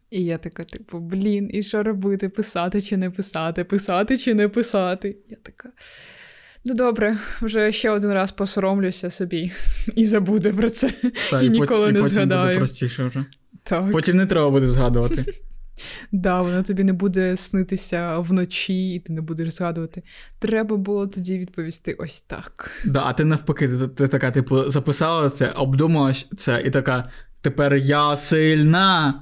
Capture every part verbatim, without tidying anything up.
І я така, типу, блін, і що робити? Писати чи не писати? Писати чи не писати? Я така, ну добре, вже ще один раз посоромлюся собі і забуду про це. Та, і, і ніколи потім, не і потім згадаю. Потім буде простіше вже. Так. Потім не треба буде згадувати. Да, воно тобі не буде снитися вночі, і ти не будеш згадувати. Треба було тоді відповісти ось так. Да, а ти навпаки, ти, ти така, типу, записала це, обдумала це, і така, тепер я сильна.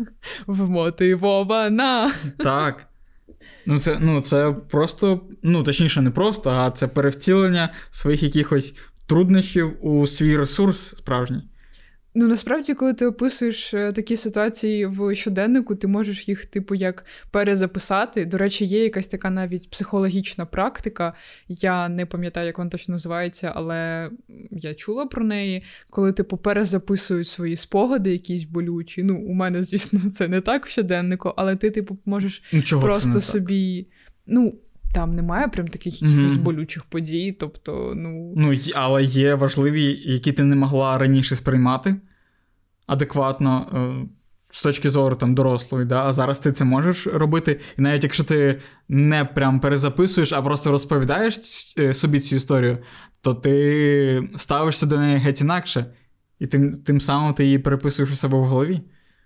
Вмотивована. Так. Ну це, ну, це просто, ну, точніше, не просто, а це перевтілення своїх якихось труднощів у свій ресурс справжній. Ну, насправді, коли ти описуєш такі ситуації в щоденнику, ти можеш їх, типу, як перезаписати. До речі, є якась така навіть психологічна практика, я не пам'ятаю, як вона точно називається, але я чула про неї, коли, типу, перезаписують свої спогади якісь болючі. Ну, у мене, звісно, це не так в щоденнику, але ти, типу, можеш Чого просто собі... Ну, там немає прям таких якихось mm-hmm. болючих подій, тобто, ну... Ну, але є важливі, які ти не могла раніше сприймати адекватно, е, з точки зору там дорослої, да? А зараз ти це можеш робити, і навіть якщо ти не прям перезаписуєш, а просто розповідаєш собі цю історію, то ти ставишся до неї геть інакше, і тим, тим самим ти її переписуєш у себе в голові.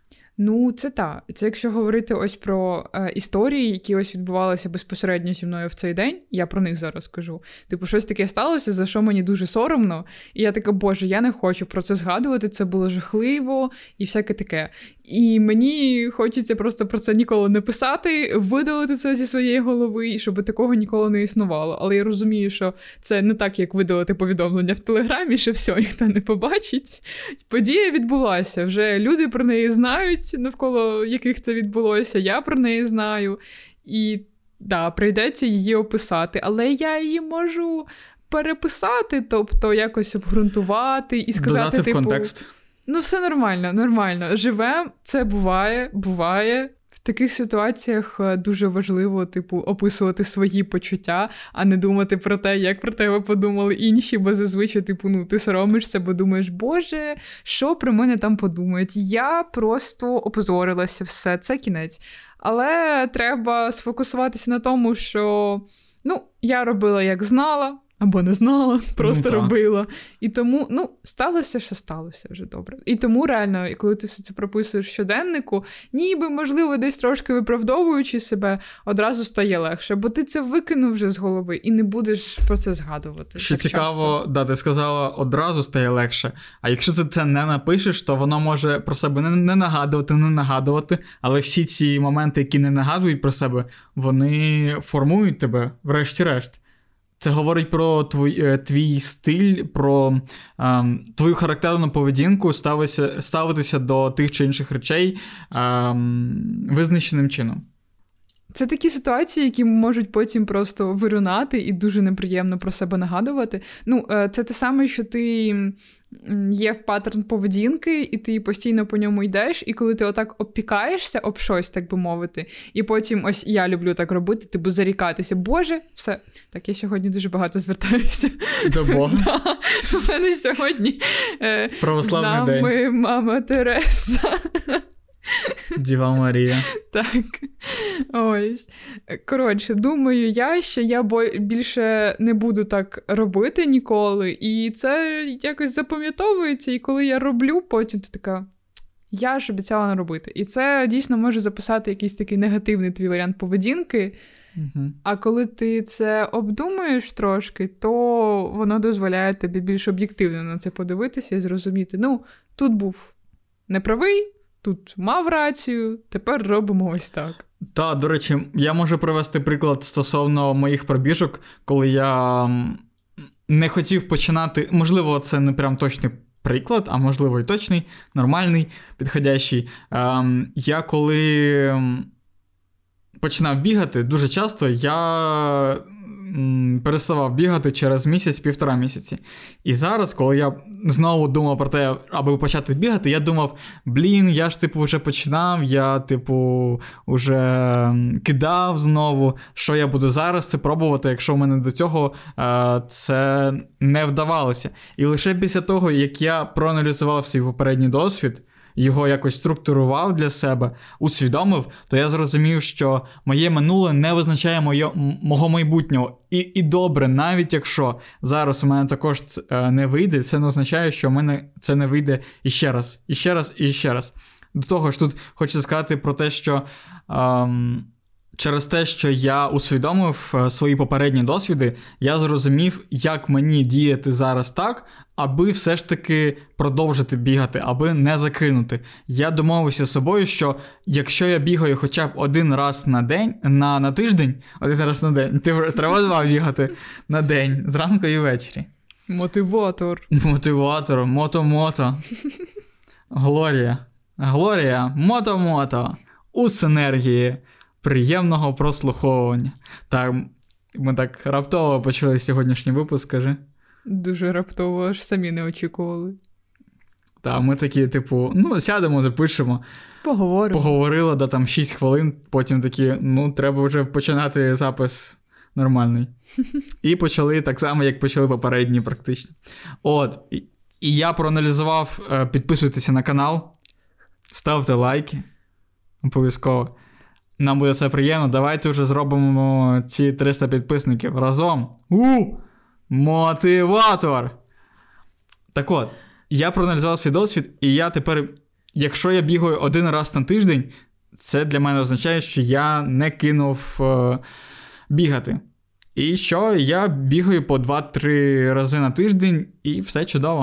Ну, це так. Це якщо говорити ось про е, історії, які ось відбувалися безпосередньо зі мною в цей день, я про них зараз кажу. Типу, щось таке сталося, за що мені дуже соромно, і я така, боже, я не хочу про це згадувати, це було жахливо і всяке таке. І мені хочеться просто про це ніколи не писати, видалити це зі своєї голови, і щоб такого ніколи не існувало. Але я розумію, що це не так, як видалити повідомлення в Телеграмі, що все, ніхто не побачить. Подія відбулася, вже люди про неї знають, навколо яких це відбулося, я про неї знаю. І, да, прийдеться її описати. Але я її можу переписати, тобто якось обґрунтувати і сказати, додати типу... в контекст. Ну, все нормально, нормально. Живем, це буває, буває. В таких ситуаціях дуже важливо, типу, описувати свої почуття, а не думати про те, як про тебе подумали інші, бо зазвичай, типу, ну, ти соромишся, бо думаєш, боже, що про мене там подумають? Я просто опозорилася, все, це кінець. Але треба сфокусуватися на тому, що, ну, я робила, як знала, або не знала, просто ну, робила. І тому, ну, сталося, що сталося вже добре. І тому реально, коли ти все це прописуєш в щоденнику, ніби, можливо, десь трошки виправдовуючи себе, одразу стає легше. Бо ти це викинув вже з голови і не будеш про це згадувати. Що цікаво, часто. Да, ти сказала, одразу стає легше. А якщо ти це не напишеш, то воно може про себе не, не нагадувати, не нагадувати. Але всі ці моменти, які не нагадують про себе, вони формують тебе, врешті-решт. Це говорить про твій, твій стиль, про ем, твою характерну поведінку, ставитися, ставитися до тих чи інших речей ем, визначеним чином. Це такі ситуації, які можуть потім просто виринати і дуже неприємно про себе нагадувати. Ну, це те саме, що ти є в паттерн поведінки, і ти постійно по ньому йдеш, і коли ти отак обпікаєшся об щось, так би мовити, і потім, ось я люблю так робити, типу зарікатися. Боже, все. Так, я сьогодні дуже багато звертаюся. До Бога. Да. У мене сьогодні православний день. З нами мама Тереса. Діва Марія. Так. Ось. Коротше, думаю я, що я більше не буду так робити ніколи. І це якось запам'ятовується. І коли я роблю, потім ти така, я ж обіцяла не робити. І це дійсно може записати якийсь такий негативний твій варіант поведінки. Угу. А коли ти це обдумуєш трошки, то воно дозволяє тобі більш об'єктивно на це подивитися і зрозуміти, ну, тут був неправий, тут мав рацію, тепер робимо ось так. Так, до речі, я можу привести приклад стосовно моїх пробіжок, коли я не хотів починати, можливо, це не прям точний приклад, а можливо і точний, нормальний, підходящий. Я коли починав бігати, дуже часто я переставав бігати через місяць-півтора місяці. І зараз, коли я знову думав про те, аби почати бігати, я думав, блін, я ж, типу, вже починав, я, типу, вже кидав знову, що я буду зараз це пробувати, якщо в мене до цього е, це не вдавалося. І лише після того, як я проаналізував свій попередній досвід, його якось структурував для себе, усвідомив, то я зрозумів, що моє минуле не визначає моє, мого майбутнього. І, і добре, навіть якщо зараз у мене також це не вийде, це не означає, що в мене це не вийде іще раз, іще раз, і ще раз. До того ж, тут хочу сказати про те, що ем, через те, що я усвідомив свої попередні досвіди, я зрозумів, як мені діяти зараз так, аби все ж таки продовжити бігати, аби не закинути. Я домовився з собою, що якщо я бігаю хоча б один раз на день, на, на тиждень, один раз на день, ти, треба два бігати на день, зранку і ввечері. Мотиватор. Мотиватор, мото-мото. Глорія. Глорія, мото-мото. У синергії. Приємного прослуховування. Так, ми так раптово почали сьогоднішній випуск, скажи. Дуже раптово, аж самі не очікували. Так, ми такі, типу, ну, сядемо, запишемо. Поговоримо. Поговорила, да, там шість хвилин, потім такі, ну, треба вже починати запис нормальний. І почали так само, як почали попередні практично. От, і, і я проаналізував, підписуйтеся на канал, ставте лайки, обов'язково. Нам буде це приємно. Давайте вже зробимо ці триста підписників разом. У! Мотиватор! Так от, я проаналізував свій досвід, і я тепер, якщо я бігаю один раз на тиждень, це для мене означає, що я не кинув е, бігати. І що я бігаю по два-три рази на тиждень, і все чудово.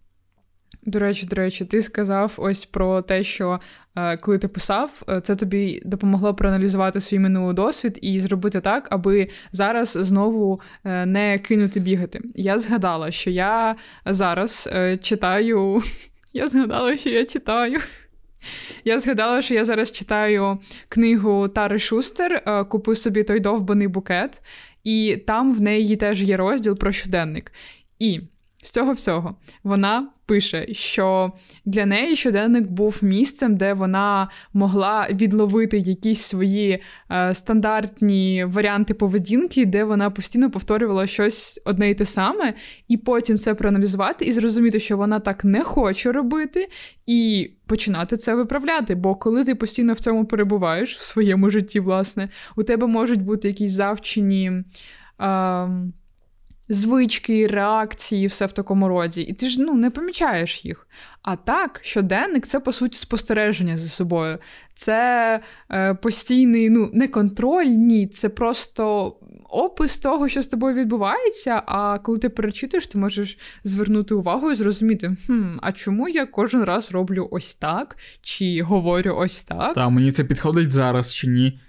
До речі, до речі, ти сказав ось про те, що е, коли ти писав, це тобі допомогло проаналізувати свій минулий досвід і зробити так, аби зараз знову е, не кинути бігати. Я згадала, що я зараз е, читаю... Я згадала, що я читаю... Я згадала, що я зараз читаю книгу Тари Шустер «Купи собі той довбаний букет», і там в неї теж є розділ про щоденник. І з цього всього вона пише, що для неї щоденник був місцем, де вона могла відловити якісь свої е, стандартні варіанти поведінки, де вона постійно повторювала щось одне і те саме, і потім це проаналізувати і зрозуміти, що вона так не хоче робити, і починати це виправляти. Бо коли ти постійно в цьому перебуваєш, в своєму житті, власне, у тебе можуть бути якісь завчені... Е, звички, реакції, все в такому роді. І ти ж, ну, не помічаєш їх. А так, щоденник – це, по суті, спостереження за собою. Це е, постійний, ну, не контроль, ні, це просто опис того, що з тобою відбувається, а коли ти перечитуєш, ти можеш звернути увагу і зрозуміти, хм, а чому я кожен раз роблю ось так, чи говорю ось так? Та, мені це підходить зараз, чи ні?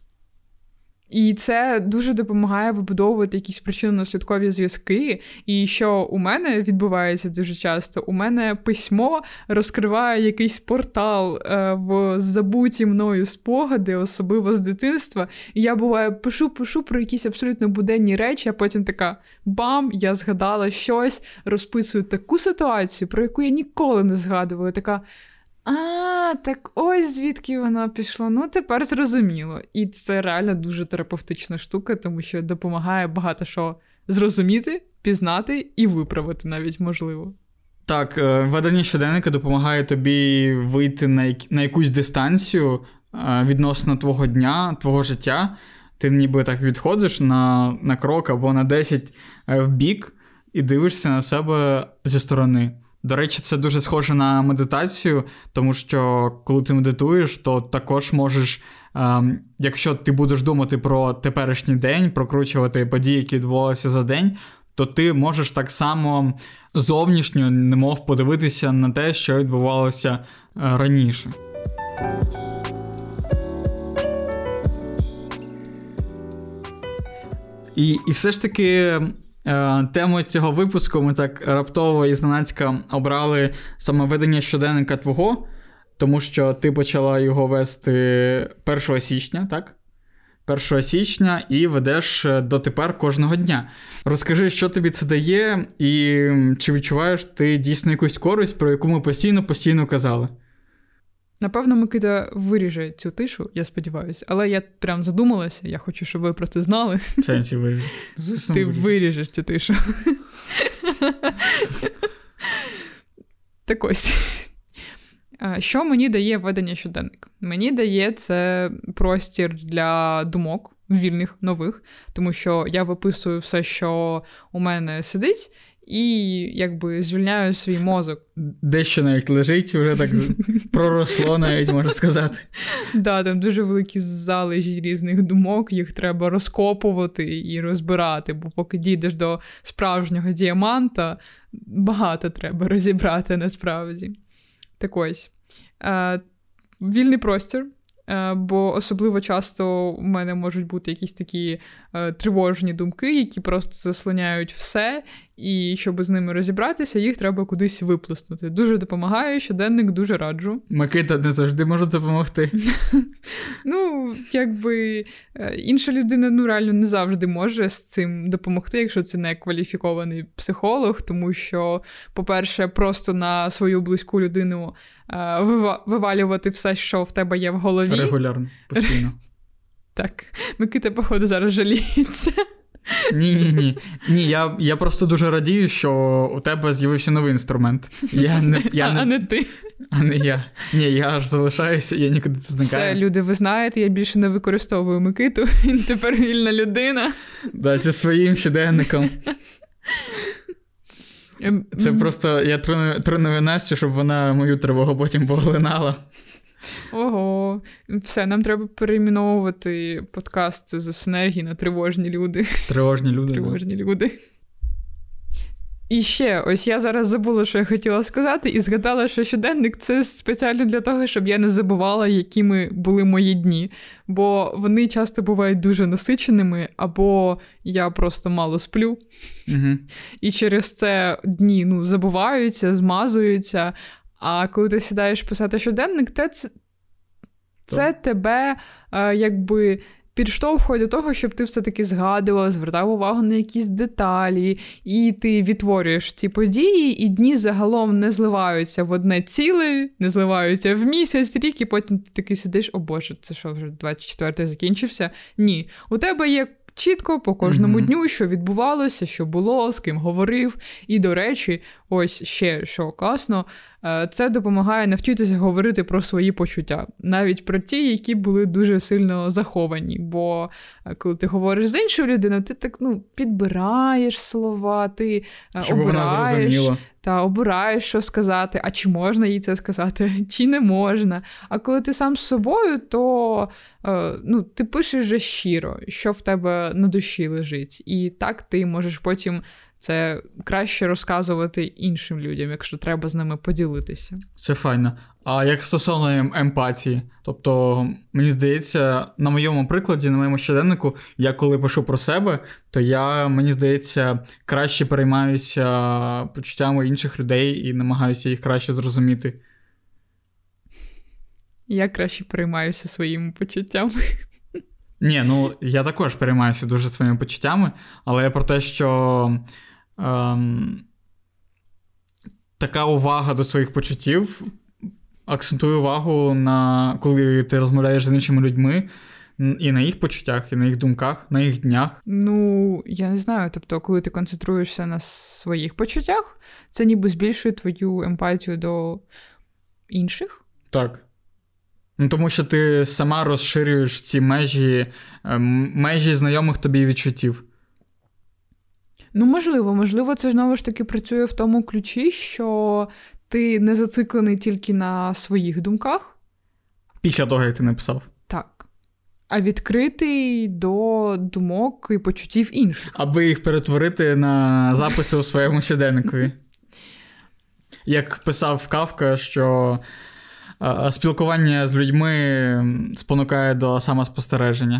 І це дуже допомагає вибудовувати якісь причинно-наслідкові зв'язки. І що у мене відбувається дуже часто, у мене письмо розкриває якийсь портал е, в забуті мною спогади, особливо з дитинства. І я, буває, пишу-пишу про якісь абсолютно буденні речі, а потім така бам, я згадала щось, розписую таку ситуацію, про яку я ніколи не згадувала. Така... А, так ось звідки воно пішло. Ну, тепер зрозуміло. І це реально дуже терапевтична штука, тому що допомагає багато що зрозуміти, пізнати і виправити навіть, можливо. Так, ведення щоденника допомагає тобі вийти на, як... на якусь дистанцію відносно твого дня, твого життя. Ти ніби так відходиш на, на крок або на десять в бік і дивишся на себе зі сторони. До речі, це дуже схоже на медитацію, тому що коли ти медитуєш, то також можеш, ем, якщо ти будеш думати про теперішній день, прокручувати події, які відбувалися за день, то ти можеш так само зовнішньо, немов подивитися на те, що відбувалося е, раніше. І, і все ж таки... Тему цього випуску ми так раптово і зненацька обрали саме ведення щоденника твого, тому що ти почала його вести першого січня, так? першого січня і ведеш дотепер кожного дня. Розкажи, що тобі це дає і чи відчуваєш ти дійсно якусь користь, про яку ми постійно-постійно казали? Напевно, Микита виріже цю тишу, я сподіваюся. Але я прям задумалася, я хочу, щоб ви про це знали. Сенсі виріже. Ти виріжеш цю тишу. Що мені дає ведення щоденника? Мені дає це простір для думок, вільних, нових, тому що я виписую все, що у мене сидить, і якби звільняю свій мозок. Дещо навіть лежить, вже так проросло навіть, можна сказати. Так, да, там дуже великі залежі різних думок, їх треба розкопувати і розбирати, бо поки дійдеш до справжнього діаманта, багато треба розібрати насправді. Так ось. Е, вільний простір. Бо особливо часто у мене можуть бути якісь такі е, тривожні думки, які просто заслоняють все, і щоб з ними розібратися, їх треба кудись виплеснути. Дуже допомагає, щоденник дуже раджу. Микита не завжди може допомогти. Ну, якби інша людина, ну, реально не завжди може з цим допомогти, якщо це не кваліфікований психолог, тому що, по-перше, просто на свою близьку людину вивалювати все, що в тебе є в голові. Регулярно, постійно. Так, Микита, походу, зараз жаліється. Ні-ні-ні. Ні, я, я просто дуже радію, що у тебе з'явився новий інструмент. Я не, я не... А не ти. А не я. Ні, я аж залишаюся, я нікуди не зникаю. Все, люди, ви знаєте, я більше не використовую Микиту, він тепер вільна людина. Да, зі своїм щоденником. Це просто, я труную Настю, щоб вона мою тривогу потім поглинала. Ого, все, нам треба перейменовувати подкаст з синергії на тривожні люди. Тривожні люди. Тривожні да. люди. І ще, ось я зараз забула, що я хотіла сказати, і згадала, що щоденник – це спеціально для того, щоб я не забувала, якими були мої дні. Бо вони часто бувають дуже насиченими, або я просто мало сплю. Угу. І через це дні, ну, забуваються, змазуються. А коли ти сідаєш писати щоденник, це, це тебе е, якби підштовхує до того, щоб ти все-таки згадував, звертав увагу на якісь деталі, і ти відтворюєш ці події, і дні загалом не зливаються в одне ціле, не зливаються в місяць, рік, і потім ти такий сидиш, о боже, це що, вже двадцять четвертий закінчився? Ні. У тебе є чітко по кожному mm-hmm. дню, що відбувалося, що було, з ким говорив. І, до речі, ось ще, що класно, це допомагає навчитися говорити про свої почуття. Навіть про ті, які були дуже сильно заховані. Бо коли ти говориш з іншою людиною, ти так, ну, підбираєш слова, ти щоб обираєш, та обираєш, що сказати, а чи можна їй це сказати, чи не можна. А коли ти сам з собою, то ну, ти пишеш вже щиро, що в тебе на душі лежить. І так ти можеш потім це краще розказувати іншим людям, якщо треба з ними поділитися. Це файно. А як стосовно емпатії? Тобто, мені здається, на моєму прикладі, на моєму щоденнику, я коли пишу про себе, то я, мені здається, краще переймаюся почуттями інших людей і намагаюся їх краще зрозуміти. Я краще переймаюся своїми почуттями. Ні, ну, я також переймаюся дуже своїми почуттями, але про те, що ем, така увага до своїх почуттів акцентує увагу на, коли ти розмовляєш з іншими людьми, і на їх почуттях, і на їх думках, на їх днях. Ну, я не знаю, тобто, коли ти концентруєшся на своїх почуттях, це ніби збільшує твою емпатію до інших? Так. Ну, тому що ти сама розширюєш ці межі, межі знайомих тобі відчуттів. Ну, можливо. Можливо, це знову ж таки працює в тому ключі, що ти не зациклений тільки на своїх думках. Після того, як ти написав. Так. А відкритий до думок і почуттів інших. Аби їх перетворити на записи у своєму щоденникові. Як писав Кафка, що спілкування з людьми спонукає до самоспостереження.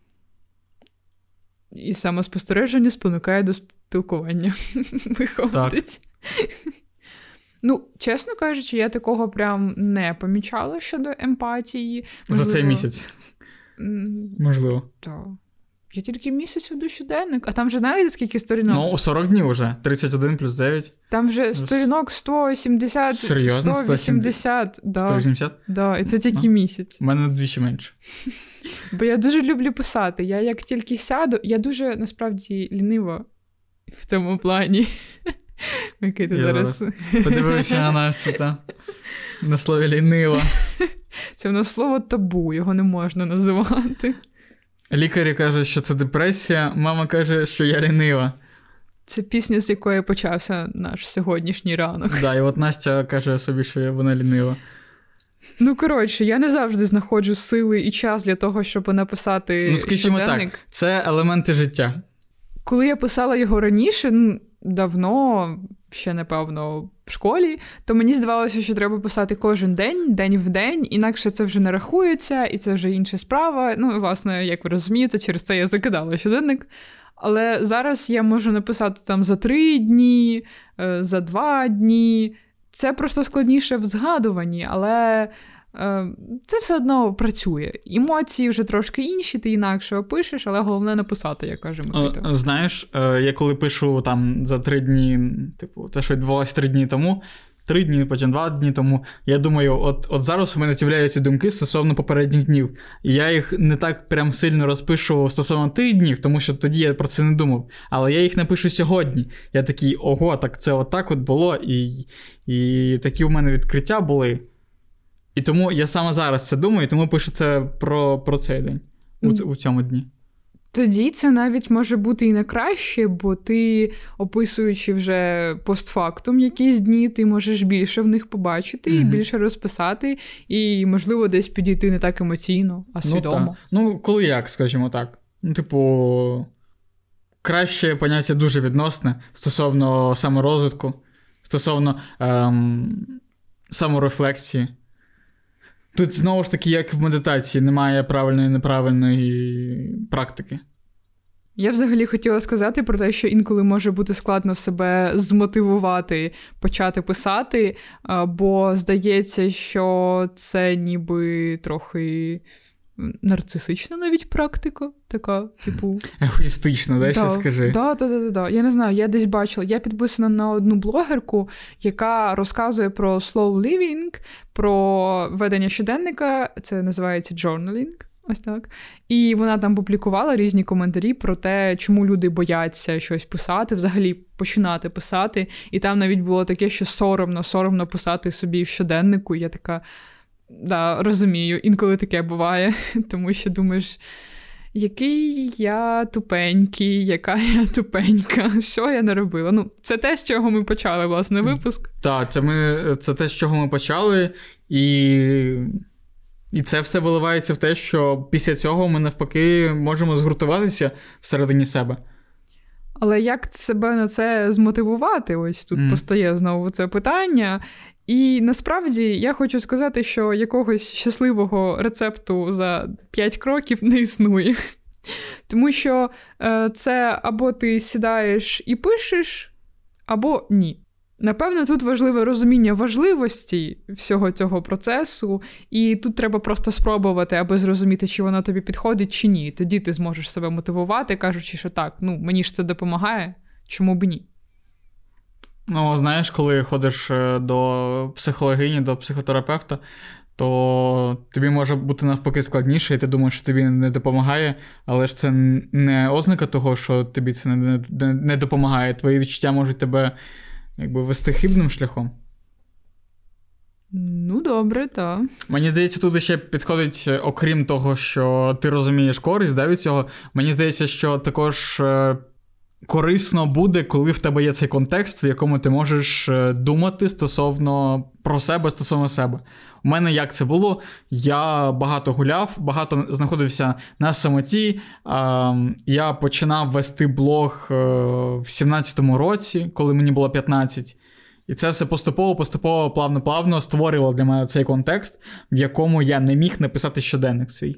І самоспостереження спонукає до спілкування. Виходить. Так. Ну, чесно кажучи, я такого прям не помічала щодо емпатії. Можливо... За цей місяць? Можливо. Так. Я тільки місяць веду щоденник, а там вже знаєте, скільки сторінок? Ну, сорок днів вже. тридцять один плюс дев'ять. Там вже сторінок сто сімдесят. Серйозно? сто вісімдесят. Да. сто вісімдесят? Да, і це тільки а. місяць. У мене двічі менше. Бо я дуже люблю писати. Я як тільки сяду, я дуже, насправді, лінива в цьому плані. Микита зараз... Подивився на Настю, так. На слові лінива. Це в нас слово табу, його не можна називати. Лікарі кажуть, що це депресія, мама каже, що я лінива. Це пісня, з якої почався наш сьогоднішній ранок. Так, да, і от Настя каже собі, що вона лінива. Ну, коротше, я не завжди знаходжу сили і час для того, щоб написати Ну, скажімо щоденник. так, це елементи життя. Коли я писала його раніше, ну, давно, ще, напевно, в школі, то мені здавалося, що треба писати кожен день, день в день, інакше це вже не рахується, і це вже інша справа. Ну, і, власне, як ви розумієте, через це я закидала щоденник. Але зараз я можу написати там за три дні, за два дні. Це просто складніше в згадуванні, але е, це все одно працює. Емоції вже трошки інші, ти інакше опишеш, але головне написати, як каже Микита. Знаєш, я коли пишу там за три дні, типу, те, що відбувалося три дні тому, три дні, потім два дні тому, я думаю, от, от зараз у мене з'являються думки стосовно попередніх днів. І я їх не так прям сильно розпишу стосовно тих днів, тому що тоді я про це не думав. Але я їх напишу сьогодні. Я такий, ого, так це отак от було, і, і такі у мене відкриття були. І тому я саме зараз це думаю, і тому пишу це про, про цей день, у, у цьому дні. Тоді це навіть може бути і не краще, бо ти, описуючи вже постфактум якісь дні, ти можеш більше в них побачити, і mm-hmm. більше розписати, і, можливо, десь підійти не так емоційно, а свідомо. Ну, ну коли як, скажімо так. Ну, типу, краще поняття дуже відносне стосовно саморозвитку, стосовно ем, саморефлексії. Тут, знову ж таки, як в медитації, немає правильної і неправильної практики. Я взагалі хотіла сказати про те, що інколи може бути складно себе змотивувати почати писати, бо здається, що це ніби трохи нарцисична навіть практика, така, типу... Егоїстична, дай да, ще скажи. Так, так, так, так. Я не знаю, я десь бачила, я підписана на одну блогерку, яка розказує про slow living, про ведення щоденника, це називається journaling, ось так. І вона там публікувала різні коментарі про те, чому люди бояться щось писати, взагалі починати писати. І там навіть було таке, що соромно, соромно писати собі в щоденнику. Я така... Да, розумію, інколи таке буває, тому що думаєш, який я тупенький, яка я тупенька, що я не робила. Ну, це те, з чого ми почали, власне, випуск. Так, це, ми, це те, з чого ми почали, і, і це все виливається в те, що після цього ми навпаки можемо згуртуватися всередині себе. Але як себе на це змотивувати? Ось тут mm. постає знову це питання. І насправді я хочу сказати, що якогось щасливого рецепту за п'ять кроків не існує. Тому що е, це або ти сідаєш і пишеш, або ні. Напевно, тут важливе розуміння важливості всього цього процесу, і тут треба просто спробувати, аби зрозуміти, чи воно тобі підходить, чи ні. Тоді ти зможеш себе мотивувати, кажучи, що так, ну, мені ж це допомагає, чому б ні. Ну, знаєш, коли ходиш до психологині, до психотерапевта, то тобі може бути навпаки складніше, і ти думаєш, що тобі не допомагає, але ж це не ознака того, що тобі це не, не, не допомагає. Твої відчуття можуть тебе якби вести хибним шляхом. Ну, добре, так. Мені здається, тут ще підходить, окрім того, що ти розумієш користь, да, від цього, мені здається, що також корисно буде, коли в тебе є цей контекст, в якому ти можеш думати стосовно про себе, стосовно себе. У мене як це було? Я багато гуляв, багато знаходився на самоті. Я починав вести блог в сімнадцятому році, коли мені було п'ятнадцять. І це все поступово-поступово, плавно-плавно створювало для мене цей контекст, в якому я не міг написати щоденник свій.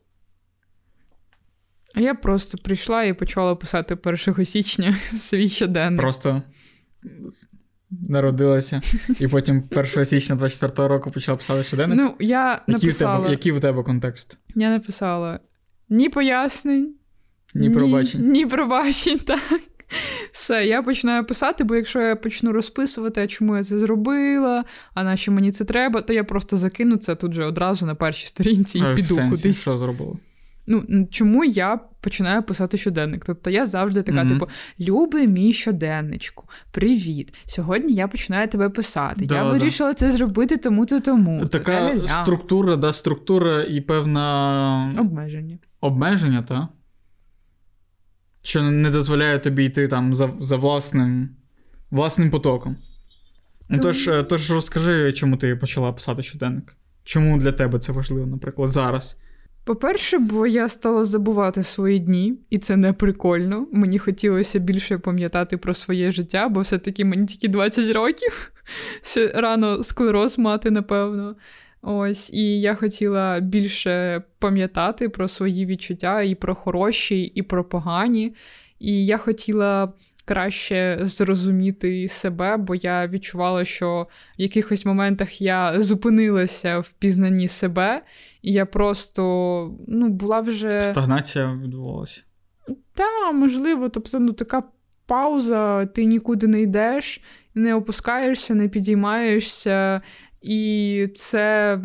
А я просто прийшла і почала писати першого січня свій щоденник. Просто народилася, і потім першого січня двадцять четвертого року почала писати щоденник? Ну, я який написала... У тебе, який у тебе контекст? Я написала ні пояснень, ні пробачень. Ні, ні пробачень, так. Все, я починаю писати, бо якщо я почну розписувати, а чому я це зробила, а на що мені це треба, то я просто закину це тут же одразу на першій сторінці і а, піду в сенсі? кудись. Що зробила? Ну, чому я починаю писати щоденник? Тобто я завжди така, mm-hmm. типу, любий мій щоденничку, привіт, сьогодні я починаю тебе писати. Да, я вирішила да. це зробити тому-то тому. Така Ля-ля-ля. структура, да, структура і певна... Обмеження. Обмеження, так? Що не дозволяє тобі йти там за, за власним, власним потоком. То... Тож, тож розкажи, чому ти почала писати щоденник? Чому для тебе це важливо, наприклад, зараз? По-перше, бо я стала забувати свої дні, і це не прикольно. Мені хотілося більше пам'ятати про своє життя, бо все-таки мені тільки двадцять років. Ще рано склероз мати, напевно. Ось, і я хотіла більше пам'ятати про свої відчуття, і про хороші, і про погані. І я хотіла краще зрозуміти себе, бо я відчувала, що в якихось моментах я зупинилася в пізнанні себе, і я просто, ну, була вже... Стагнація відбувалася. Так, можливо, тобто, ну, така пауза, ти нікуди не йдеш, не опускаєшся, не підіймаєшся, і це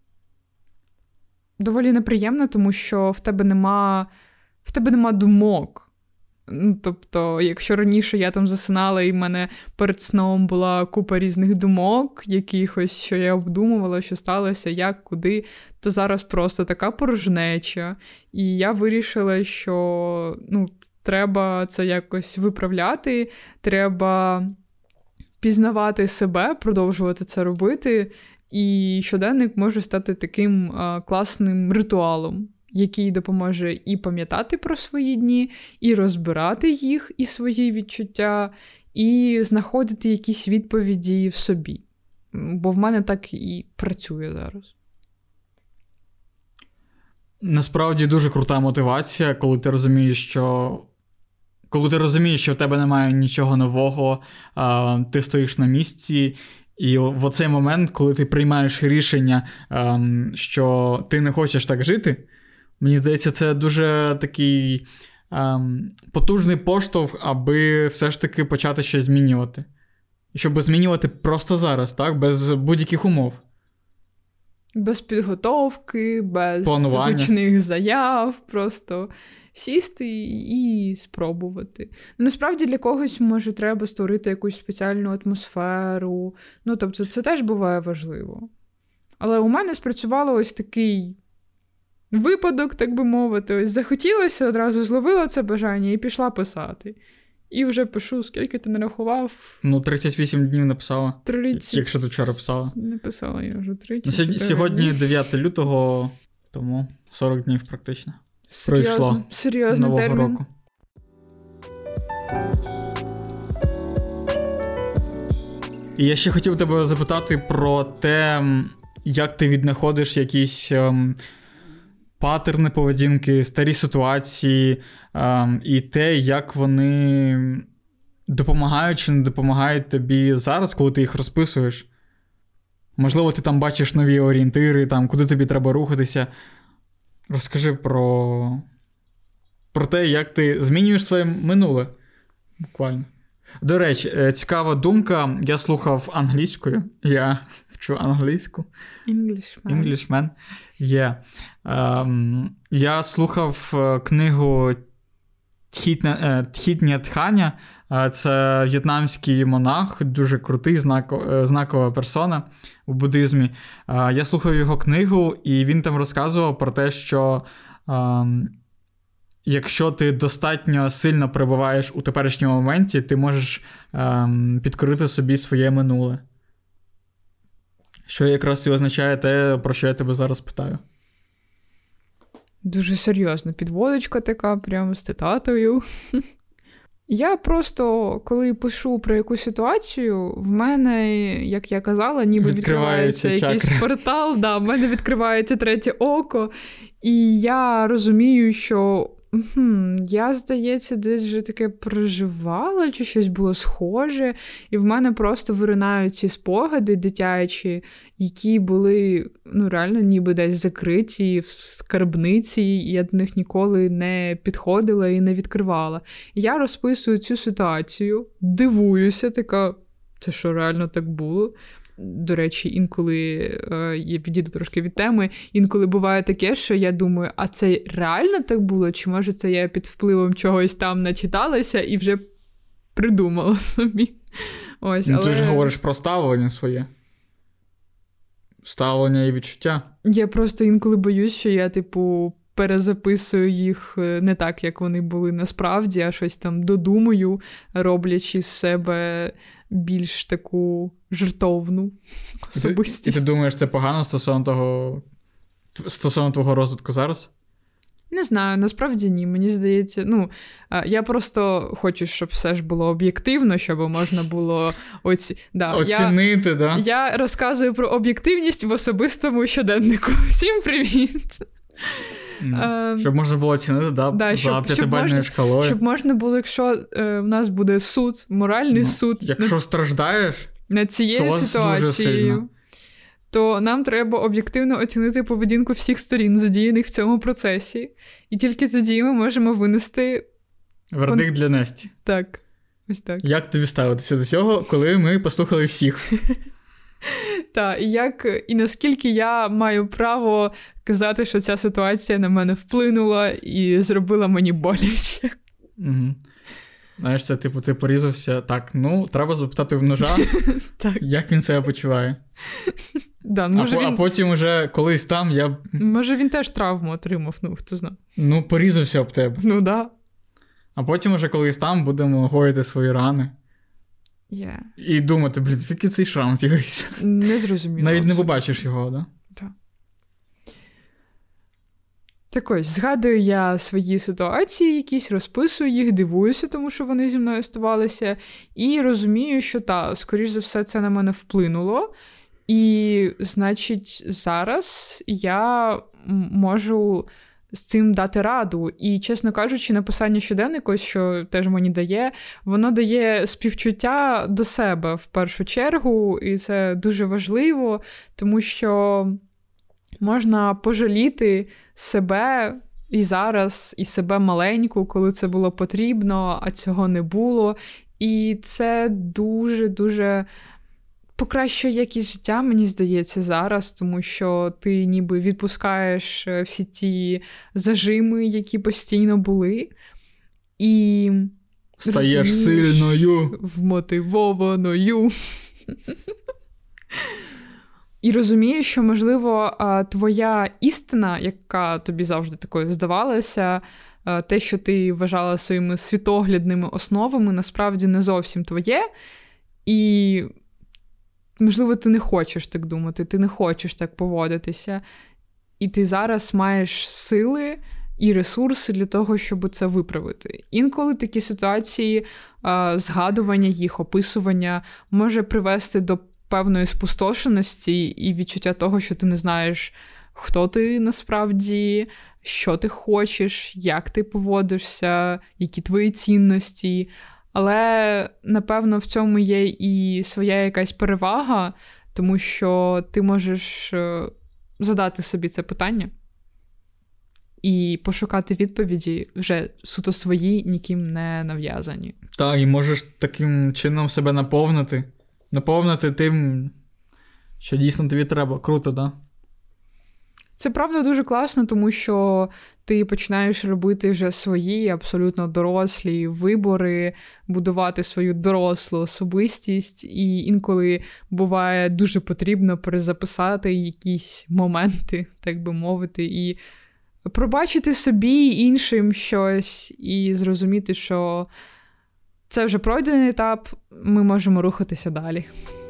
доволі неприємно, тому що в тебе нема, в тебе нема думок. Тобто, якщо раніше я там засинала, і в мене перед сном була купа різних думок, якихось, що я обдумувала, що сталося, як, куди, то зараз просто така порожнеча. І я вирішила, що, ну, треба це якось виправляти, треба пізнавати себе, продовжувати це робити, і щоденник може стати таким а, класним ритуалом, який допоможе і пам'ятати про свої дні, і розбирати їх, і свої відчуття, і знаходити якісь відповіді в собі. Бо в мене так і працює зараз. Насправді дуже крута мотивація, коли ти розумієш, що коли ти розумієш, що в тебе немає нічого нового, а, ти стоїш на місці, і в оцей момент, коли ти приймаєш рішення, а, що ти не хочеш так жити, мені здається, це дуже такий ем, потужний поштовх, аби все ж таки почати щось змінювати. Щоб змінювати просто зараз, так? Без будь-яких умов. Без підготовки, без планування, гучних заяв, просто сісти і спробувати. Насправді для когось, може, треба створити якусь спеціальну атмосферу. Ну, тобто, це теж буває важливо. Але у мене спрацювало ось такий випадок, так би мовити. Ось захотілося, одразу зловила це бажання і пішла писати. І вже пишу, скільки ти нарахував? Ну, тридцять вісім днів написала. тридцять... Якщо ти вчора писала. Не писала я вже тридцять. Ну, сьогодні, сьогодні дев'яте лютого, тому сорок днів практично. Серйозно, пройшло. Серйозно Нового термін. року. І я ще хотів тебе запитати про те, як ти віднаходиш якісь ем, паттерни поведінки, старі ситуації, ем, і те, як вони допомагають чи не допомагають тобі зараз, коли ти їх розписуєш. Можливо, ти там бачиш нові орієнтири, там, куди тобі треба рухатися. Розкажи про, про те, як ти змінюєш своє минуле. Буквально. До речі, цікава думка. Я слухав англійською. Я вчу англійську. Englishman. Englishman. Yeah. Um, я слухав книгу Тхітня Тханя. Це в'єтнамський монах, дуже крутий, знакова, знакова персона в буддизмі. Я слухав його книгу, і він там розказував про те, що um, якщо ти достатньо сильно перебуваєш у теперішньому моменті, ти можеш ем, підкорити собі своє минуле. Що якраз і означає те, про що я тебе зараз питаю. Дуже серйозна підводочка така, прямо з цитатою. Я просто, коли пишу про якусь ситуацію, в мене, як я казала, ніби відкривається, відкривається якийсь портал, да, в мене відкривається третє око, і я розумію, що Хм, я, здається, десь вже таке проживала, чи щось було схоже, і в мене просто виринають ці спогади дитячі, які були, ну, реально, ніби десь закриті в скарбниці, і я до них ніколи не підходила і не відкривала. І я розписую цю ситуацію, дивуюся, така, це що, реально так було? до речі, інколи, я підійду трошки від теми, інколи буває таке, що я думаю, а це реально так було? Чи може це я під впливом чогось там начиталася і вже придумала собі? Ось, ну, але... Ти ж говориш про ставлення своє. Ставлення і відчуття. Я просто інколи боюсь, що я, типу, перезаписую їх не так, як вони були насправді, а щось там додумаю, роблячи з себе більш таку жертовну особистість. І ти, і ти думаєш, це погано стосовно того, стосовно твого розвитку зараз? Не знаю, насправді ні. Мені здається, ну, я просто хочу, щоб все ж було об'єктивно, щоб можна було оці... да, оцінити, я... да? Я розказую про об'єктивність в особистому щоденнику. Всім привіт! Mm. Щоб можна було оцінити, да, да, за п'ятибальною шкалою. Щоб можна було, якщо е, в нас буде суд, моральний ну, суд... Якщо над, страждаєш, над цією ситуацією, то нам треба об'єктивно оцінити поведінку всіх сторін, задіяних в цьому процесі. І тільки тоді ми можемо винести... вердикт Кон... для Насті. Так, ось так. Як тобі ставитися до цього, коли ми послухали всіх? Так, і як, і наскільки я маю право казати, що ця ситуація на мене вплинула і зробила мені боляче. Угу. Знаєш, це, типу, ти порізався, так, ну, треба запитати в ножа, як він себе почуває. Да, може а, він... а потім уже колись там я... Може він теж травму отримав, ну, хто знає. Ну, порізався об тебе. Ну, да. А потім уже колись там будемо гоїти свої рани. Yeah. І думати, блін, звідки цей шрам з'явився? Не зрозуміло. Навіть не побачиш його, да? Так. Так ось, згадую я свої ситуації якісь, розписую їх, дивуюся, тому що вони зі мною ставалися, і розумію, що, та, скоріш за все, це на мене вплинуло, і, значить, зараз я можу з цим дати раду. І, чесно кажучи, написання щоденнику, що теж мені дає, воно дає співчуття до себе в першу чергу, і це дуже важливо, тому що можна пожаліти себе і зараз, і себе маленьку, коли це було потрібно, а цього не було. І це дуже-дуже покращує якість життя, мені здається, зараз, тому що ти ніби відпускаєш всі ті зажими, які постійно були, і стаєш сильною, вмотивованою. І розумієш, що, можливо, твоя істина, яка тобі завжди такою здавалася, те, що ти вважала своїми світоглядними основами, насправді не зовсім твоє, і можливо, ти не хочеш так думати, ти не хочеш так поводитися. І ти зараз маєш сили і ресурси для того, щоб це виправити. Інколи такі ситуації, згадування їх, описування може привести до певної спустошеності і відчуття того, що ти не знаєш, хто ти насправді, що ти хочеш, як ти поводишся, які твої цінності. Але, напевно, в цьому є і своя якась перевага, тому що ти можеш задати собі це питання і пошукати відповіді вже суто свої, ніким не нав'язані. Так, і можеш таким чином себе наповнити. Наповнити тим, що дійсно тобі треба. Круто, да? Це, правда, дуже класно, тому що ти починаєш робити вже свої абсолютно дорослі вибори, будувати свою дорослу особистість, і інколи буває дуже потрібно перезаписати якісь моменти, так би мовити, і пробачити собі і іншим щось, і зрозуміти, що це вже пройдений етап, ми можемо рухатися далі.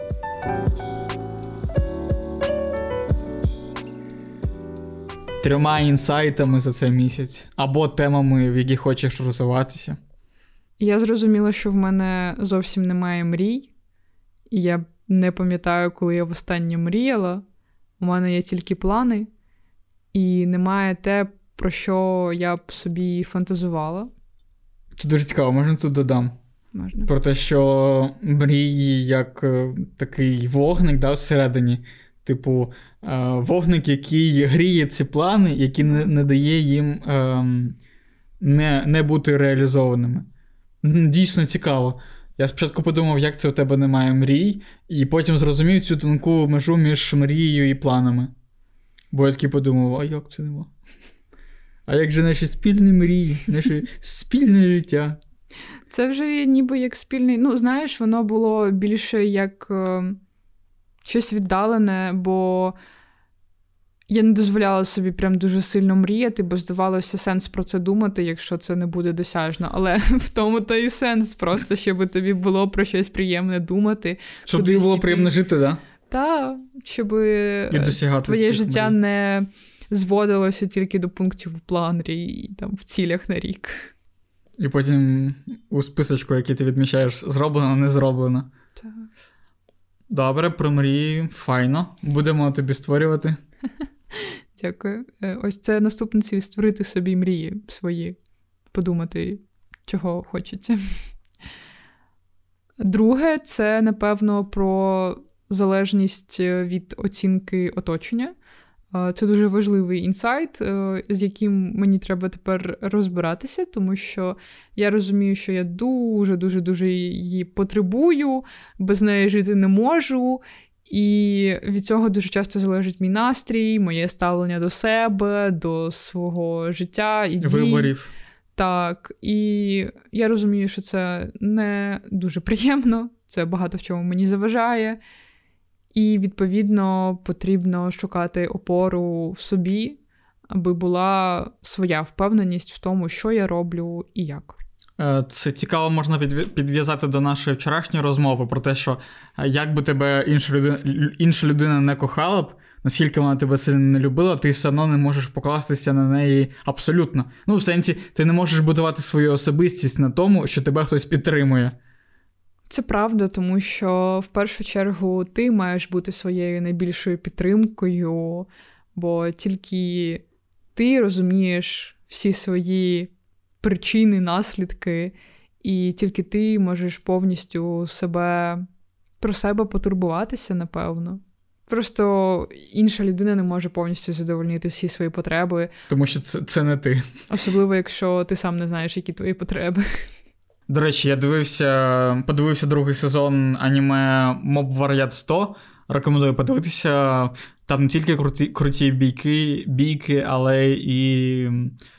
Трьома інсайтами за цей місяць, або темами, в які хочеш розвиватися. Я зрозуміла, що в мене зовсім немає мрій, і я не пам'ятаю, коли я востаннє мріяла. У мене є тільки плани, і немає те, про що я б собі фантазувала. Це дуже цікаво, можна тут додам? Можна. Про те, що мрії як такий вогник, да, всередині. Типу, вогник, який гріє ці плани, який не, не дає їм ем, не, не бути реалізованими. Дійсно цікаво. Я спочатку подумав, як це у тебе немає мрій, і потім зрозумів цю тонку межу між мрією і планами. Бо я такий подумав, а як це нема? А як же наші спільні мрії, наше спільне життя? Це вже ніби як спільний... Ну, знаєш, воно було більше як е, щось віддалене, бо я не дозволяла собі прям дуже сильно мріяти, бо здавалося сенс про це думати, якщо це не буде досяжно. Але в тому то і сенс просто, щоб тобі було про щось приємне думати. Щоб тобі було приємно жити, так? Да? Так, щоб твоє життя мрій. Не зводилося тільки до пунктів в плані, там, в цілях на рік. І потім у списочку, який ти відмічаєш, зроблено, не зроблено. Так. Добре, про мрії, файно. Будемо тобі створювати. Дякую. Ось це наступна ціль – створити собі мрії свої. Подумати, чого хочеться. Друге – це, напевно, про залежність від оцінки оточення. Це дуже важливий інсайт, з яким мені треба тепер розбиратися, тому що я розумію, що я дуже-дуже-дуже її потребую, без неї жити не можу, і від цього дуже часто залежить мій настрій, моє ставлення до себе, до свого життя і дій. Виборів. Так, і я розумію, що це не дуже приємно, це багато в чому мені заважає. І, відповідно, потрібно шукати опору в собі, аби була своя впевненість в тому, що я роблю і як. Це цікаво можна підв'язати до нашої вчорашньої розмови про те, що як би тебе інша людина, інша людина не кохала б, наскільки вона тебе сильно не любила, ти все одно не можеш покластися на неї абсолютно. Ну, в сенсі, ти не можеш будувати свою особистість на тому, що тебе хтось підтримує. Це правда, тому що в першу чергу ти маєш бути своєю найбільшою підтримкою, бо тільки ти розумієш всі свої причини, наслідки, і тільки ти можеш повністю себе, про себе потурбуватися, напевно. Просто інша людина не може повністю задовольнити всі свої потреби. Тому що це, це не ти. Особливо, якщо ти сам не знаєш, які твої потреби. До речі, я дивився, подивився другий сезон аніме Mob Warrior сто. Рекомендую подивитися. Там не тільки круті, круті бійки, бійки, але і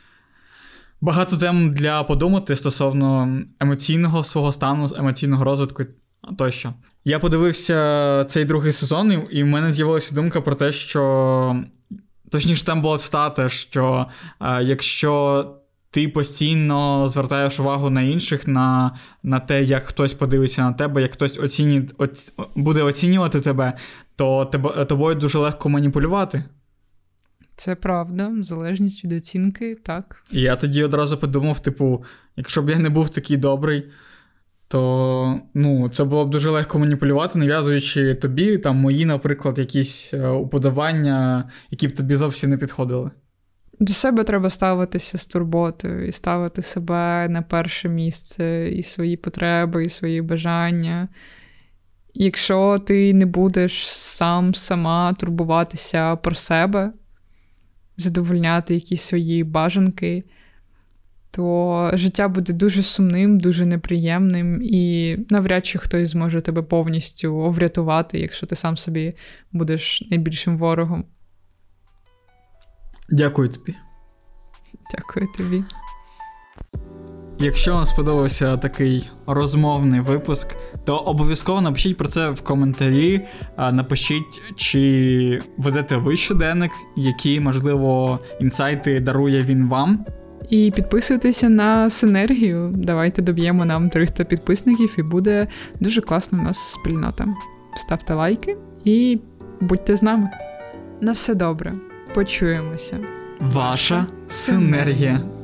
багато тем для подумати стосовно емоційного свого стану, емоційного розвитку тощо. Я подивився цей другий сезон, і в мене з'явилася думка про те, що... Точніше, там була цитата, що е, якщо ти постійно звертаєш увагу на інших, на, на те, як хтось подивиться на тебе, як хтось оціні, оці, буде оцінювати тебе, то тебе, тобою дуже легко маніпулювати. Це правда, залежність від оцінки, так. І я тоді одразу подумав, типу, якщо б я не був такий добрий, то, ну, це було б дуже легко маніпулювати, нав'язуючи тобі, там, мої, наприклад, якісь уподобання, які б тобі зовсім не підходили. До себе треба ставитися з турботою і ставити себе на перше місце, і свої потреби, і свої бажання. Якщо ти не будеш сам, сама турбуватися про себе, задовольняти якісь свої бажанки, то життя буде дуже сумним, дуже неприємним, і навряд чи хтось зможе тебе повністю врятувати, якщо ти сам собі будеш найбільшим ворогом. Дякую тобі. Дякую тобі. Якщо вам сподобався такий розмовний випуск, то обов'язково напишіть про це в коментарі. Напишіть, чи ведете ви щоденник, які, можливо, інсайти дарує він вам. І підписуйтеся на Синергію. Давайте доб'ємо нам триста підписників, і буде дуже класна у нас спільнота. Ставте лайки і будьте з нами. На все добре. Почуємося. Ваша Синергія.